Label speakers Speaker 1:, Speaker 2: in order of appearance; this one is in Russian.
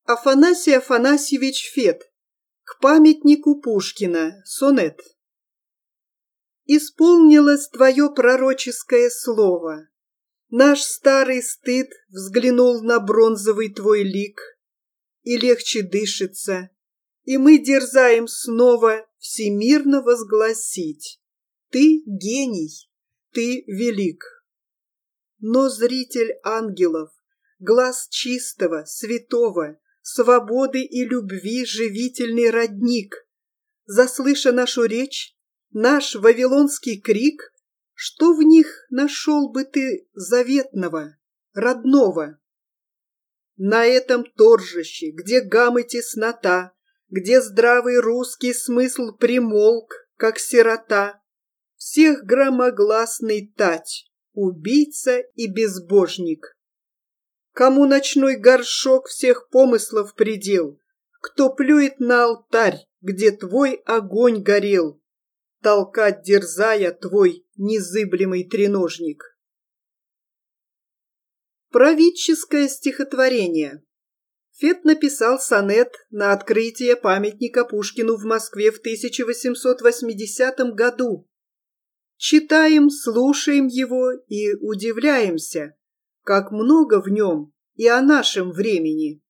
Speaker 1: Афанасий Афанасьевич Фет. К памятнику Пушкина. Сонет. Исполнилось твое пророческое слово. Наш старый стыд взглянул на бронзовый твой лик, и легче дышится, и мы дерзаем снова всемирно возгласить: ты гений, ты велик. Но зритель ангелов, глаз чистого, святого, свободы и любви живительный родник, заслыша нашу речь, наш вавилонский крик, что в них нашел бы ты заветного, родного? На этом торжище, где гам и теснота, где здравый русский смысл примолк, как сирота, всех громогласный тать, убийца и безбожник. Кому ночной горшок всех помыслов предел, кто плюет на алтарь, где твой огонь горел, толкать дерзая твой незыблемый треножник. Правительское стихотворение. Фет написал сонет на открытие памятника Пушкину в Москве в 1880 году. Читаем, слушаем его и удивляемся, как много в нем и о нашем времени.